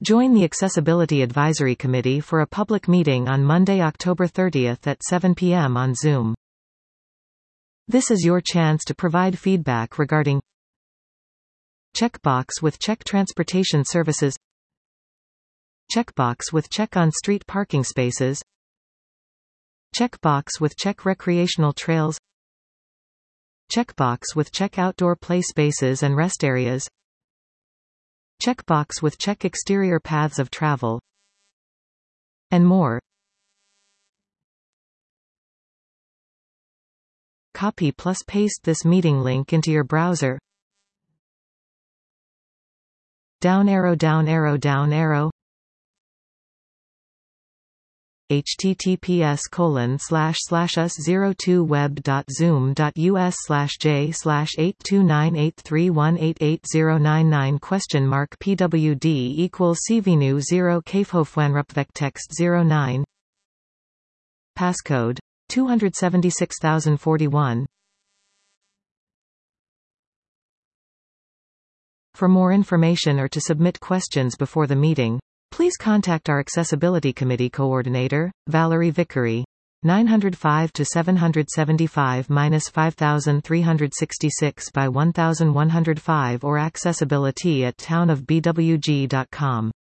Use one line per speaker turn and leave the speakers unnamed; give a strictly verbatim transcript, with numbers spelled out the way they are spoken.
Join the Accessibility Advisory Committee for a public meeting on Monday, October thirtieth at seven p m on Zoom. This is your chance to provide feedback regarding checkbox with Czech Transportation Services, checkbox with Czech on-street parking spaces, checkbox with Czech recreational trails, checkbox with Czech outdoor play spaces and rest areas, checkbox with Czech exterior paths of travel, and more. Copy plus paste this meeting link into your browser. Down arrow, down arrow, down arrow. https colon slash slash us zero two web dot zoom dot us slash j slash eight two nine eight three one eight eight zero nine nine question mark pwd equals cvnu zero kfhofwenrupvectext zero nine passcode two hundred seventy-six thousand forty-one. For more information or to submit questions before the meeting, please contact our Accessibility Committee Coordinator, Valerie Vickery, nine oh five to seven seventy-five dash five three sixty-six by one one oh five or accessibility at townofbwg dot com.